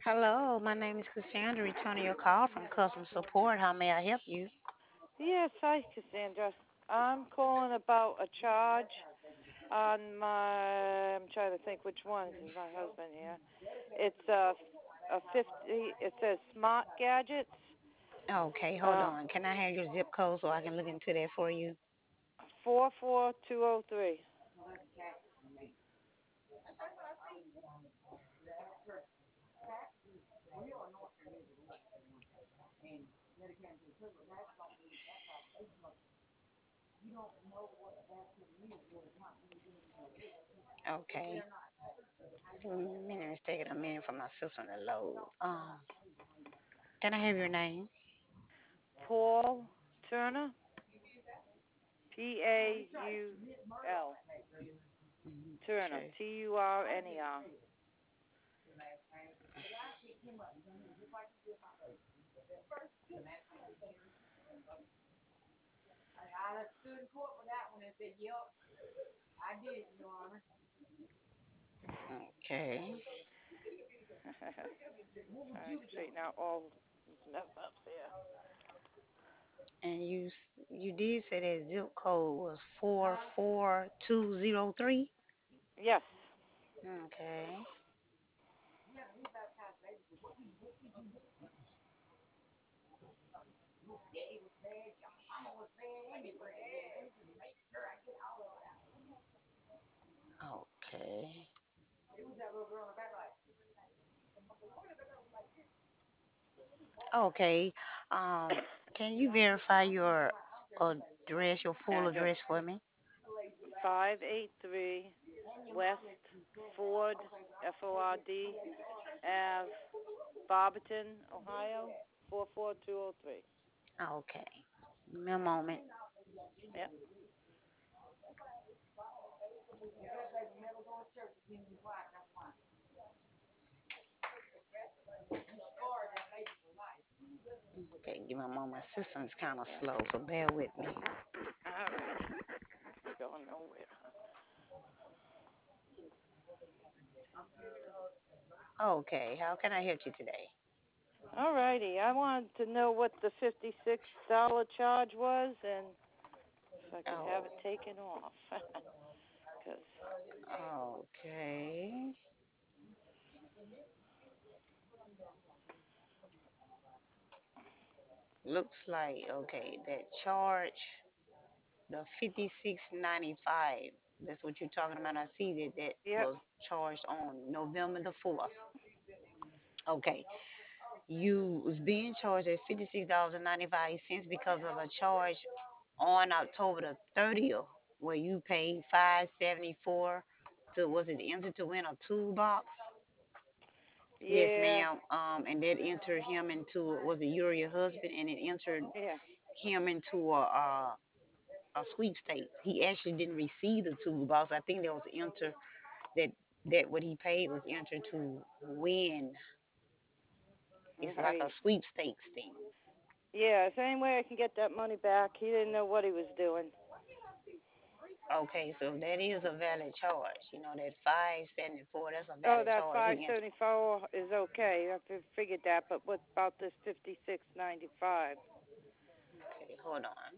Hello, my name is Cassandra, returning your call from customer support. How may I help you? Yes, hi, Cassandra. I'm calling about a charge on my. I'm trying to think which one. This is my husband here. It's a 50. It says Smart Gadgets. Okay, hold Um, on. Can I have your zip code so I can look into that for you? 44203. Okay. Minute, it's taking a minute for my system to load. Can I have your name? Paul Turner. Paul Turner. Okay. Turner. Okay. Trying to straighten out all these mess ups here. And you did say that zip code was 44203? Yes. Okay. Okay. Okay. Um, can you verify your address, your full Address address for me? 583 West Ford Ford Ave, Barberton, Ohio 44203. Okay. Give me a moment. Yep. Okay, give me a moment. My system's kind of slow, so bear with me. All righty. Going nowhere. Okay, how can I help you today? All righty. I wanted to know what the $56 charge was and if I could have Oh, it taken off. Because, okay. Looks like okay that charge, the 56.95. That's what you're talking about. I see that yep. was charged on November the 4th. Okay, you was being charged at $56.95 because of a charge on October the 30th, where you paid 574 to, was it enter to win a toolbox? Yes, Yeah. ma'am. And that entered him into, was it you're your husband, and it entered Yeah. him into a sweepstakes. He actually didn't receive the toolbox. I think that was enter that what he paid was entered to win. It's like a Right. sweepstakes thing. Yeah. Is there any way I can get that money back? He didn't know what he was doing. Okay, so that is a valid charge. You know that 574. That's a Oh, valid that charge. He entered. 574 is okay. I figured that, but what about this 56.95? Okay, hold on.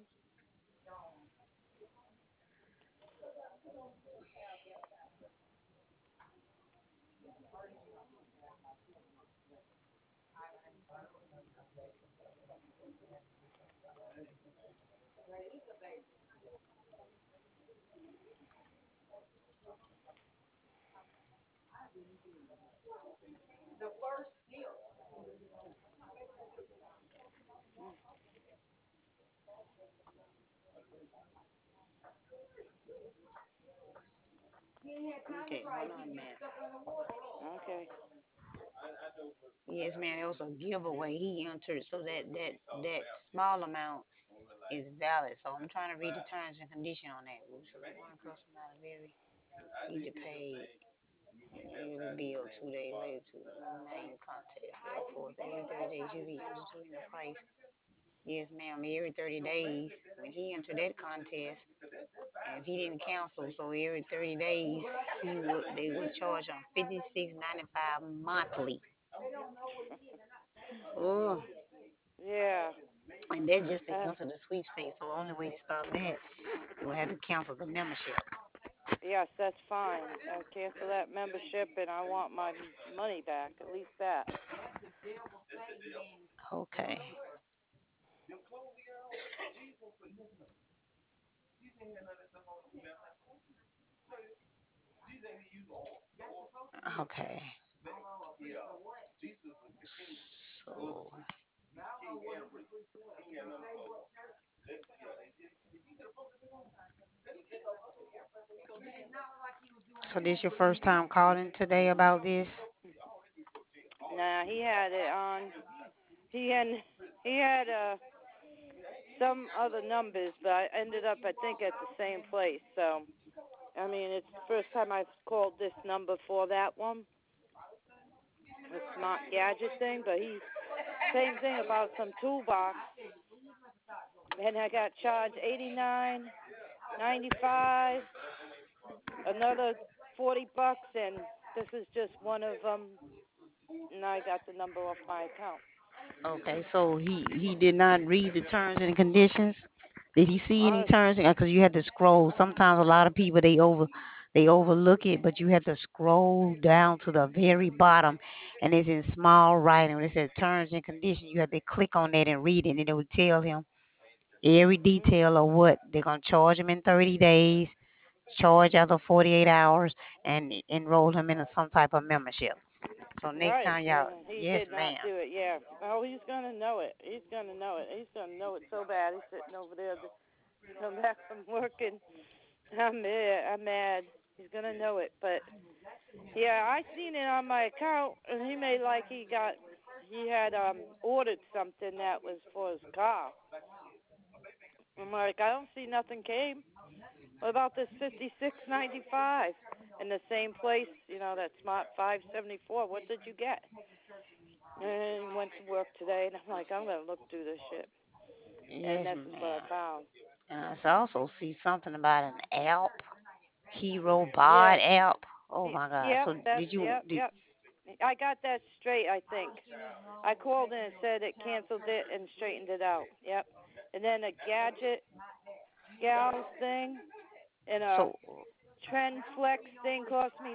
Okay, hold on, man. Okay. Yes, man. It was a giveaway. He entered, so that small amount is valid. So I'm trying to read the terms and condition on that. So one customer not very need to pay yearly bill 2 days later to remain contest. Therefore, every 30 days you be entering the price. Yes, ma'am. Every 30 days, when he entered that contest, and if he didn't cancel, so every 30 days they would charge him 56.95 monthly. Oh, Yeah. and that just to Uh, enter the sweepstakes. So the only way to stop that, you will have to cancel the membership. yes, that's fine. Cancel that membership, and I want my money back. At least that. Okay. Okay. So, so this your first time calling today about this? Nah, he had it on. He had he had some other numbers, but I ended up I think at the same place. So I mean, it's the first time I've called this number for that one, the smart gadget thing. But he same thing about some toolbox, and I got charged $89.95, another $40, and this is just one of them. And I got the number off my account. Okay, so he did not read the terms and conditions. Did he see any Honest, terms? Because you had to scroll. Sometimes a lot of people they overlook it, but you have to scroll down to the very bottom, and it's in small writing. When it says terms and conditions, you have to click on that and read it, and it will tell him every mm, detail of what they're gonna charge him in 30 days, charge after 48 hours, and enroll him in some type of membership. So next right. time y'all, And he yes, did not ma'am. do it. Yeah. Oh, he's gonna know it. He's gonna know it. He's gonna know it so bad. He's sitting over there to come back from work, and I'm mad. I'm mad. He's gonna know it. But yeah, I seen it on my account, and he made like he had ordered something that was for his car. I'm like, I don't see nothing came. What about this $56.95 in the same place? You know, that Smart 574. What did you get? And he went to work today, and I'm like, I'm gonna look through this shit, and Yes, this is what I ma'am. found. And I also see something about an app, Hero Yeah, Bod app. Oh my God! yep, So that's did you yep, did? yep. I got that straight. I think I called in and said it canceled it and straightened it out. Yep, and then a gadget gals thing and a So Trend Flex thing cost me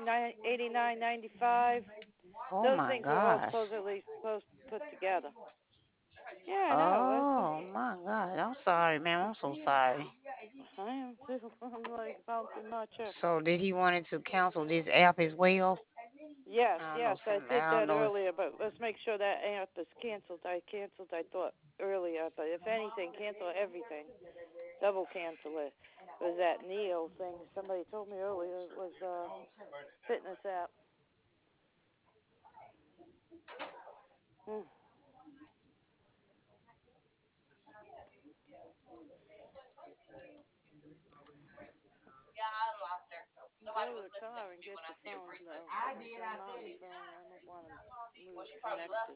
$89.95. oh Those my things were all gosh. supposedly supposed to put together. Yeah, I know. Oh my God! I'm sorry, ma'am. I'm so sorry. I am too. I'm like bouncing my check. So did he wanted to cancel this app as well? Yes, I don't know yes, I some. did I don't that know. earlier, but let's make sure that app is canceled. I canceled, I thought, earlier, but if anything, cancel everything. Double cancel it. It was that Neo thing. Somebody told me earlier it was fitness app. Hmm. Go to the car and get your phone, though. Like on Mom's phone, I don't want to lose connection.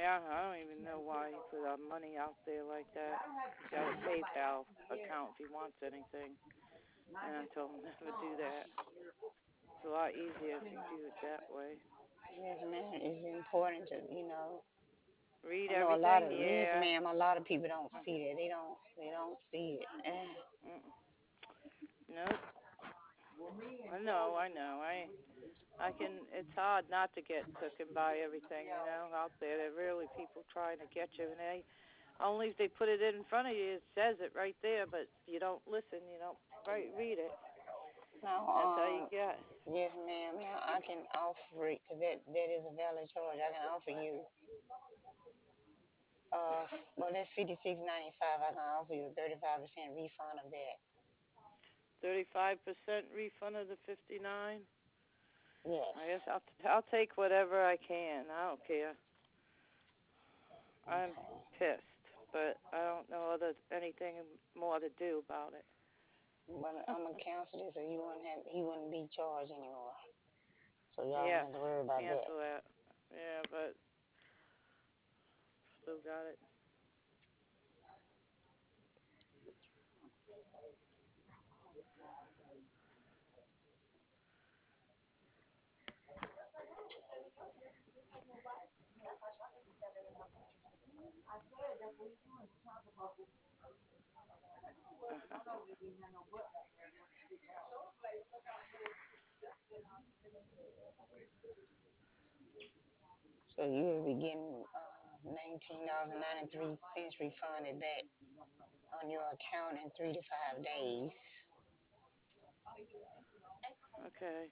Yeah, I don't even know why he put our money out there like that. He's got a PayPal account if he wants anything. And I told him never do that. It's a lot easier if you do it that way. Yes, ma'am. It's important to, Read I know a lot everything? of, yes, Yeah. ma'am, a lot of people don't see that. They don't see it. Mm-mm. Nope. I know, I know. I can. It's hard not to get taken by everything, out there. There are really people trying to get you, and they only if they put it in front of you, it says it right there. But you don't listen, you don't read it. Now, That's how you get. yes, ma'am. Now I can offer it because that is a valid charge. I can offer you, well, that's 56.95. I can offer you a 35% refund of that. 35% refund of the 59. I guess Yes. I'll take whatever I can. I don't care. I'm Okay. pissed, but I don't know anything more to do about it. But I'm gonna cancel this so he wouldn't be charged anymore. So y'all don't Yes, have to worry about that. cancel that. Yeah, but still got it. So you will be getting $19.93 refunded back on your account in 3 to 5 days. Okay.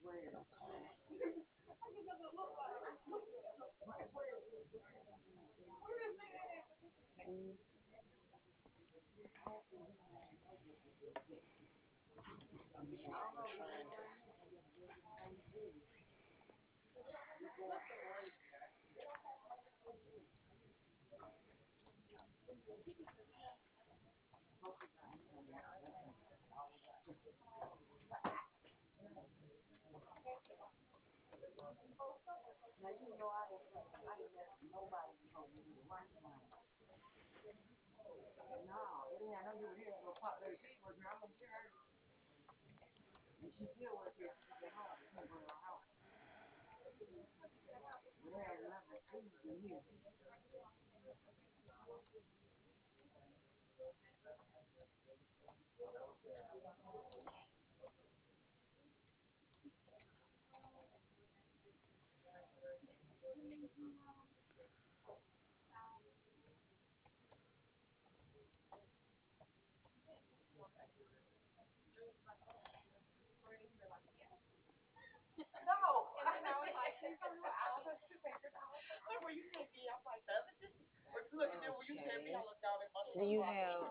Okay. Do you have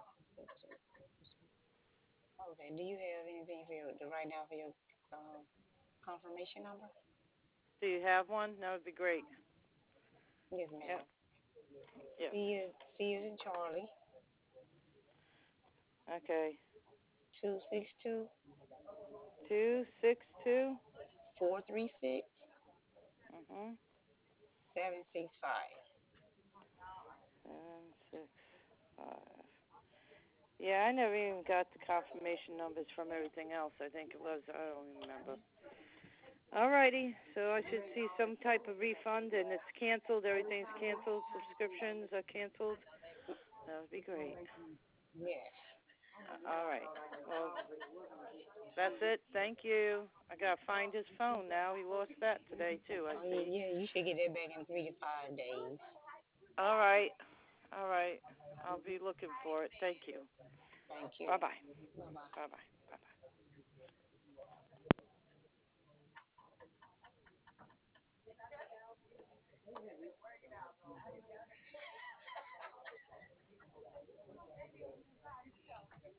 okay? Do you have anything for to write down for your um, confirmation number? Do you have one? That would be great. Yes, Yep. ma'am. Yep. C is in Charlie. Okay. 262 262. 436 Mhm. 765. 765. Yeah, I never even got the confirmation numbers from everything else. I think it was. I don't even remember. Alrighty, so I should see some type of refund, and it's canceled. Everything's canceled. Subscriptions are canceled. That would be great. Yes. All right. Well, that's it. Thank you. I gotta find his phone now. He lost that today too. I Oh, see. yeah, you should get that back in 3 to 5 days. All right. All right. I'll be looking for it. Thank you. Thank you. Bye bye. Bye bye. Bye bye. Bye bye.